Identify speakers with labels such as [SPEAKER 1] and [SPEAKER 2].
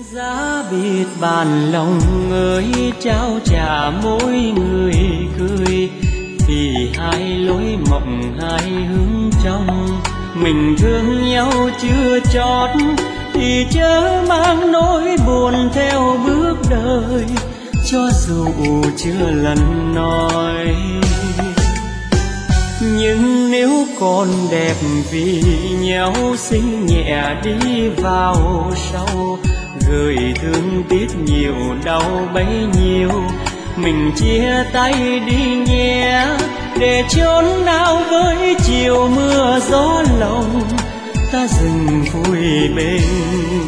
[SPEAKER 1] Giá biệt bàn lòng ơi, trao trả mỗi người cười, vì hai lối mộng hai hướng trong. Mình thương nhau chưa chót thì chớ mang nỗi buồn theo bước đời, cho dù chưa lần nói. Nhưng nếu còn đẹp vì nhau, xin nhẹ đi vào sau, gửi thương tiếc nhiều đau bấy nhiêu. Mình chia tay đi nhé, để chốn nào với chiều mưa gió lòng, ta dừng vui bên